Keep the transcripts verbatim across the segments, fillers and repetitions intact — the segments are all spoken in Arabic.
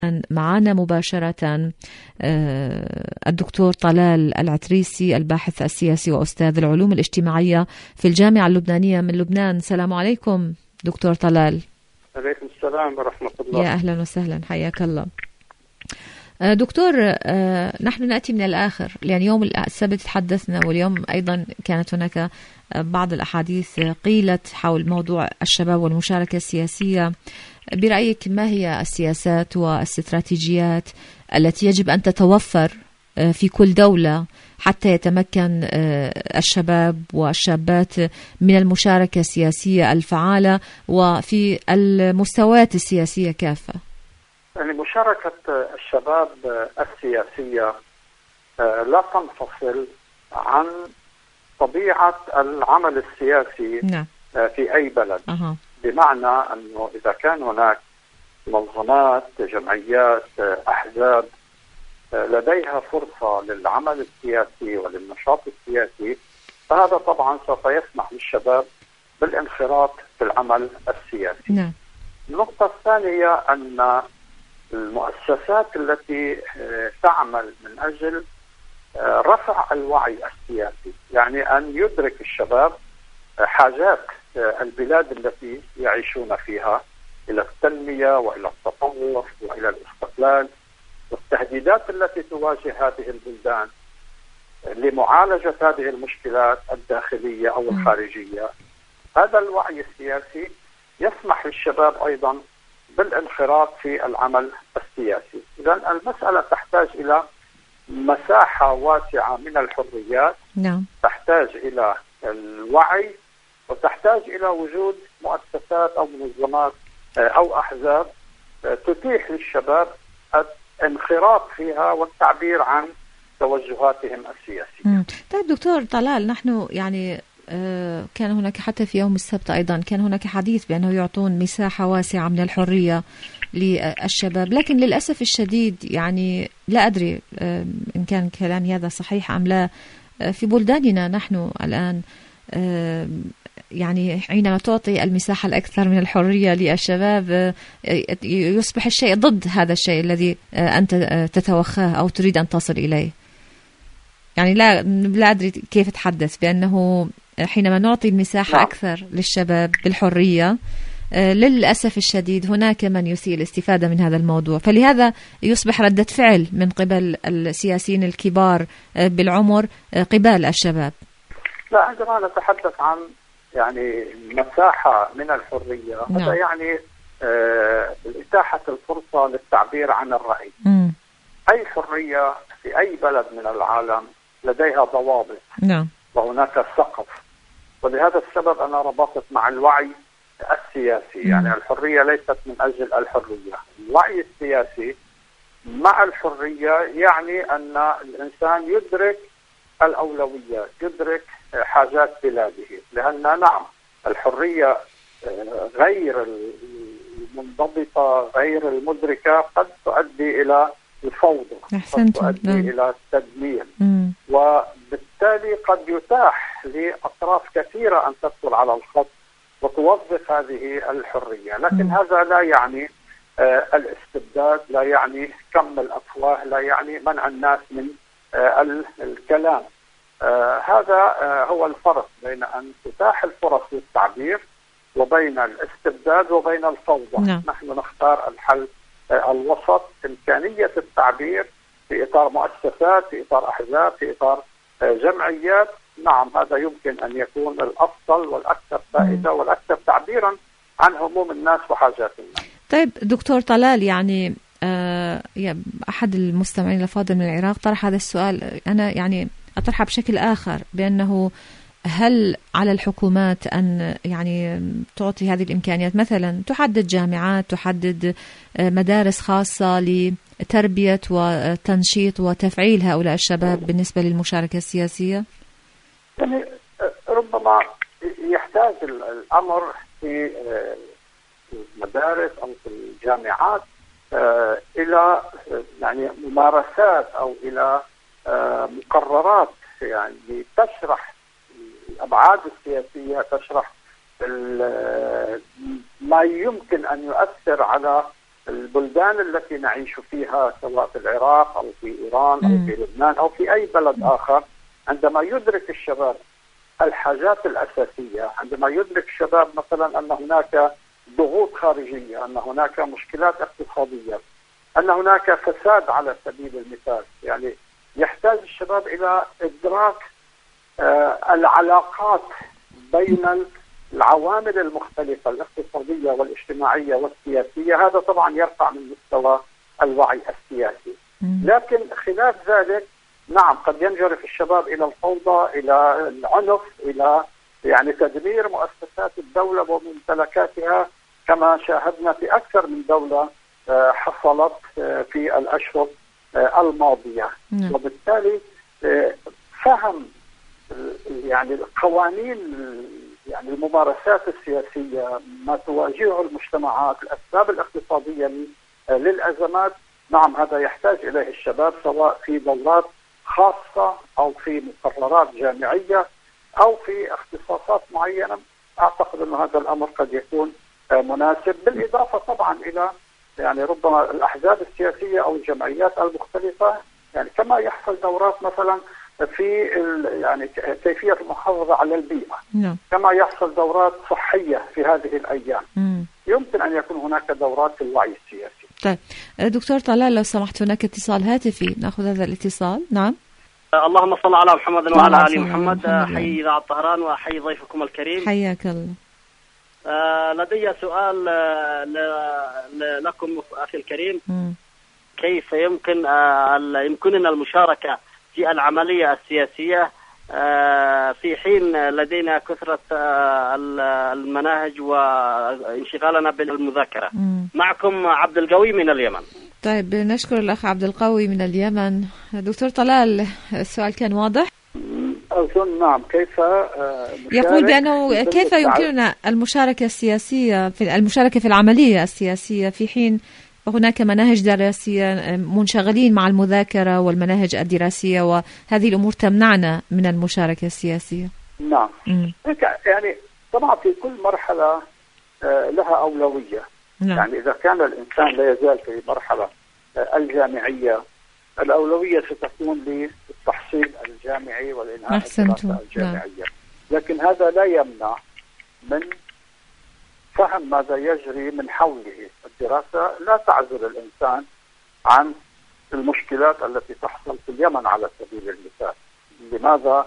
معنا مباشرة الدكتور طلال العتريسي، الباحث السياسي وأستاذ العلوم الاجتماعية في الجامعة اللبنانية من لبنان. السلام عليكم دكتور طلال. عليكم السلام ورحمة الله. يا أهلا وسهلا، حياك الله. دكتور، نحن نأتي من الآخر، يعني يوم السبت تحدثنا واليوم أيضا كانت هناك بعض الأحاديث قيلت حول موضوع الشباب والمشاركة السياسية. برأيك ما هي السياسات والاستراتيجيات التي يجب أن تتوفر في كل دولة حتى يتمكن الشباب والشابات من المشاركة السياسية الفعالة وفي المستويات السياسية كافة؟ يعني مشاركة الشباب السياسية لا تنفصل عن طبيعة العمل السياسي. نعم. في أي بلد. أه. بمعنى أنه إذا كان هناك منظمات، جمعيات، أحزاب لديها فرصة للعمل السياسي وللنشاط السياسي، فهذا طبعا سوف يسمح للشباب بالانخراط في العمل السياسي. نعم. النقطة الثانية أن المؤسسات التي تعمل من أجل رفع الوعي السياسي، يعني أن يدرك الشباب حاجات البلاد التي يعيشون فيها إلى التنمية وإلى التطور وإلى الاستقلال، والتهديدات التي تواجه هذه البلدان لمعالجة هذه المشكلات الداخلية أو الخارجية. هذا الوعي السياسي يسمح للشباب أيضا بالانخراط في العمل السياسي. إذن المسألة تحتاج إلى مساحة واسعة من الحريات. نعم. تحتاج إلى الوعي، وتحتاج إلى وجود مؤسسات أو منظمات أو أحزاب تتيح للشباب الانخراط فيها والتعبير عن توجهاتهم السياسية. مم. طيب دكتور طلال، نحن يعني آه كان هناك حتى في يوم السبت أيضا كان هناك حديث بأنه يعطون مساحة واسعة من الحرية للشباب، لكن للأسف الشديد يعني لا أدري آه إن كان كلامي هذا صحيح أم لا. آه في بلداننا نحن الآن آه يعني حينما تعطي المساحة الأكثر من الحرية للشباب يصبح الشيء ضد هذا الشيء الذي أنت تتوخاه أو تريد أن تصل إليه. يعني لا لا أدري كيف أتحدث بأنه حينما نعطي المساحة نعم. أكثر للشباب بالحرية، للأسف الشديد هناك من يسيء الاستفادة من هذا الموضوع، فلهذا يصبح ردة فعل من قبل السياسيين الكبار بالعمر قبال الشباب. لا، عندما نتحدث عن يعني مساحة من الحرية، نعم. هذا يعني آه إتاحة الفرصة للتعبير عن الرأي. مم. أي حرية في أي بلد من العالم لديها ضوابط. نعم. وهناك سقف، ولهذا السبب أنا ربطت مع الوعي السياسي. مم. يعني الحرية ليست من أجل الحرية، الوعي السياسي مع الحرية يعني أن الإنسان يدرك الأولويات، يدرك حاجات بلاده. لأن نعم الحرية غير المنضبطة غير المدركة قد تؤدي إلى الفوضى، قد تؤدي نعم. إلى التدمير، مم. وبالتالي قد يتاح لأطراف كثيرة أن تدخل على الخط وتوظف هذه الحرية. لكن مم. هذا لا يعني آه الاستبداد، لا يعني كم الأفواه، لا يعني منع الناس من آه الكلام. آه هذا آه هو الفرق بين أن تتاح الفرص للتعبير وبين الاستبداد وبين الفوضى. نعم. نحن نختار الحل آه الوسط، إمكانية التعبير في إطار مؤسسات، في إطار أحزاب، في إطار آه جمعيات. نعم هذا يمكن أن يكون الأفضل والأكثر فائدة والأكثر تعبيرا عن هموم الناس وحاجات الناس. طيب دكتور طلال، يعني آه أحد المستمعين الأفاضل من العراق طرح هذا السؤال، أنا يعني أطرحه بشكل آخر، بأنه هل على الحكومات أن يعني تعطي هذه الإمكانيات، مثلا تحدد جامعات، تحدد مدارس خاصة لتربية وتنشيط وتفعيل هؤلاء الشباب بالنسبة للمشاركة السياسية؟ يعني ربما يحتاج الأمر في المدارس أو في الجامعات إلى يعني ممارسات أو إلى مقررات يعني تشرح الأبعاد السياسية، تشرح ما يمكن أن يؤثر على البلدان التي نعيش فيها سواء في العراق أو في إيران أو في لبنان أو في أي بلد آخر، عندما يدرك الشباب الحاجات الأساسية، عندما يدرك الشباب مثلا أن هناك ضغوط خارجية، أن هناك مشكلات اقتصادية، أن هناك فساد على سبيل المثال، يعني يحتاج الشباب إلى إدراك آه العلاقات بين العوامل المختلفة الاقتصادية والاجتماعية والسياسية. هذا طبعا يرفع من مستوى الوعي السياسي، لكن خلاف ذلك نعم قد ينجرف الشباب إلى الفوضى، إلى العنف، إلى يعني تدمير مؤسسات الدولة وممتلكاتها كما شاهدنا في أكثر من دولة حصلت في الأشهر الماضية. وبالتالي فهم يعني القوانين، يعني الممارسات السياسية، ما تواجهه المجتمعات، الأسباب الاقتصادية للأزمات، نعم هذا يحتاج إليه الشباب سواء في دورات خاصة أو في مقررات جامعية أو في اختصاصات معينة. أعتقد أن هذا الأمر قد يكون مناسب، بالإضافة طبعا إلى يعني ربما الأحزاب السياسية أو الجمعيات المختلفة، يعني كما يحصل دورات مثلا في يعني كيفية المحافظة على البيئة، نعم. كما يحصل دورات صحية في هذه الأيام، مم. يمكن أن يكون هناك دورات في الوعي السياسي. طيب دكتور طلال لو سمحت، هناك اتصال هاتفي، نأخذ هذا الاتصال. نعم. اللهم صل على محمد وعلى آل محمد. حي إذاعة طهران وحي ضيفكم الكريم. حياك الله. آه لدي سؤال آه ل... لكم أخي الكريم. م. كيف يمكن آه يمكننا المشاركة في العملية السياسية آه في حين لدينا كثرة آه المناهج وانشغالنا بالمذاكرة؟ م. معكم عبد القوي من اليمن. طيب نشكر الأخ عبد القوي من اليمن. دكتور طلال السؤال كان واضح؟ أظن نعم. كيف يقول بأنه كيف يمكننا المشاركة السياسية في المشاركة في العملية السياسية في حين هناك مناهج دراسية، منشغلين مع المذاكرة والمناهج الدراسية، وهذه الأمور تمنعنا من المشاركة السياسية. نعم. م. يعني طبعا في كل مرحلة لها أولوية. نعم. يعني إذا كان الإنسان لا يزال في مرحلة الجامعية، الأولوية ستكون للتحصيل الجامعي والإنهاء الدراسة الجامعية. لكن هذا لا يمنع من فهم ماذا يجري من حوله. الدراسة لا تعزل الإنسان عن المشكلات التي تحصل في اليمن على سبيل المثال. لماذا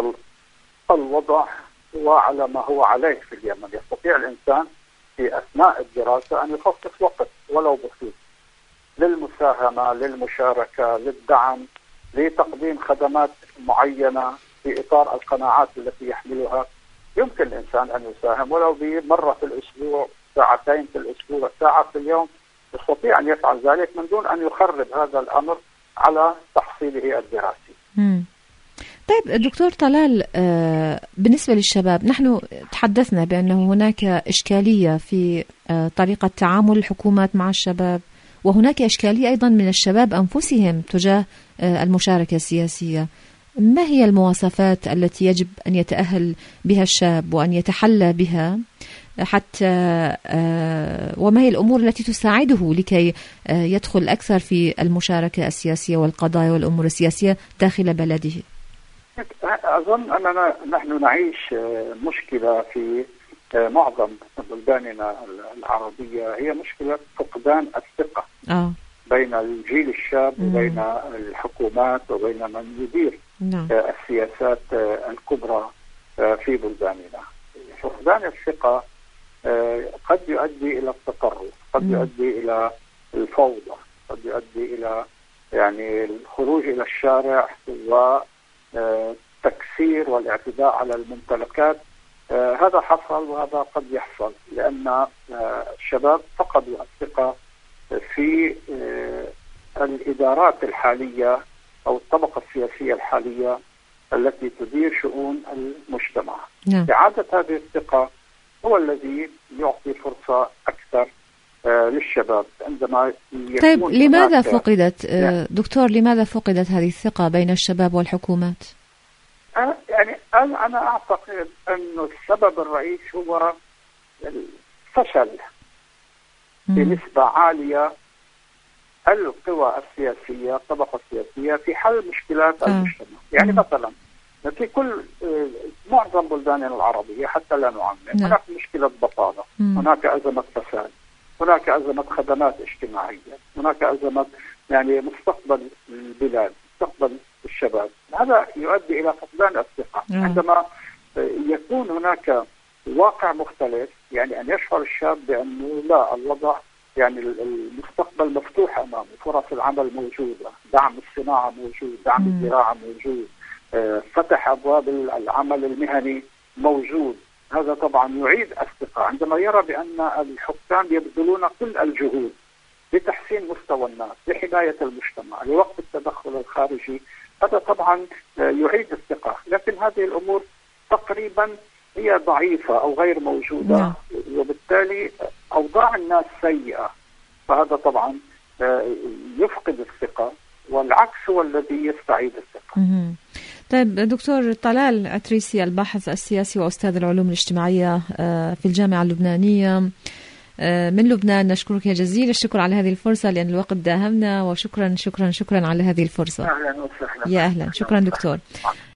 الوضع هو على ما هو عليه في اليمن؟ يستطيع الإنسان في أثناء الدراسة أن يخصص وقت ولو بسيط للمساهمة، للمشاركة، للدعم، لتقديم خدمات معينة في إطار القناعات التي يحملها. يمكن الإنسان أن يساهم ولو بمرة في الأسبوع، ساعتين في الأسبوع، ساعة في اليوم، يستطيع أن يفعل ذلك من دون أن يخرب هذا الأمر على تحصيله الدراسي. مم. طيب دكتور طلال، بالنسبة للشباب، نحن تحدثنا بأنه هناك إشكالية في طريقة تعامل الحكومات مع الشباب، وهناك إشكالية أيضا من الشباب أنفسهم تجاه المشاركة السياسية. ما هي المواصفات التي يجب أن يتأهل بها الشاب وأن يتحلى بها حتى وما هي الأمور التي تساعده لكي يدخل أكثر في المشاركة السياسية والقضايا والأمور السياسية داخل بلده؟ أظن أننا نحن نعيش مشكلة في معظم بلداننا العربية، هي مشكلة فقدان الثقة آه. بين الجيل الشاب مم. وبين الحكومات وبين من يدير نعم. السياسات الكبرى في بلداننا. فقدان الثقة قد يؤدي إلى التطرف، قد مم. يؤدي إلى الفوضى، قد يؤدي إلى يعني الخروج إلى الشارع والتكسير والاعتداء على الممتلكات. هذا حصل وهذا قد يحصل لأن الشباب فقدوا الثقة في الإدارات الحالية أو الطبقة السياسية الحالية التي تدير شؤون المجتمع. نعم. إعادة هذه الثقة هو الذي يعطي فرصة أكثر للشباب عندما يكون. طيب لماذا فقدت دكتور، لماذا فقدت هذه الثقة بين الشباب والحكومات؟ يعني أنا أعتقد أن السبب الرئيس هو الفشل بنسبة عالية القوى السياسية، الطبقة السياسية في حل مشكلات آه. المجتمع. يعني مم. مثلا في كل معظم بلداننا العربية حتى لا نعمم، نعم. هناك مشكلة بطالة، مم. هناك أزمة فساد، هناك أزمة خدمات اجتماعية، هناك أزمة يعني مستقبل البلاد، مستقبل الشباب. هذا يؤدي إلى فقدان الثقة. نعم. عندما يكون هناك واقع مختلف، يعني أن يشعر الشاب بأنه لا، الوضع يعني المستقبل مفتوح أمامه، فرص العمل موجودة، دعم الصناعة موجود، دعم مم. الزراعة موجود، فتح أبواب العمل المهني موجود. هذا طبعا يعيد الثقة عندما يرى بأن الحكام يبذلون كل الجهود لتحسين مستوى الناس، لحماية المجتمع، لوقف التدخل الخارجي. هذا طبعا يعيد الثقة. لكن هذه الأمور تقريبا هي ضعيفة أو غير موجودة. نعم. وبالتالي أوضاع الناس سيئة، فهذا طبعا يفقد الثقة، والعكس هو الذي يستعيد الثقة. مم. طيب دكتور طلال عتريسي، الباحث السياسي وأستاذ العلوم الاجتماعية في الجامعة اللبنانية من لبنان، نشكرك جزيل الشكر على هذه الفرصة لأن الوقت داهمنا، وشكرا شكرا شكرا على هذه الفرصة. أهلا وسهلا. يا أهلا، شكرا دكتور.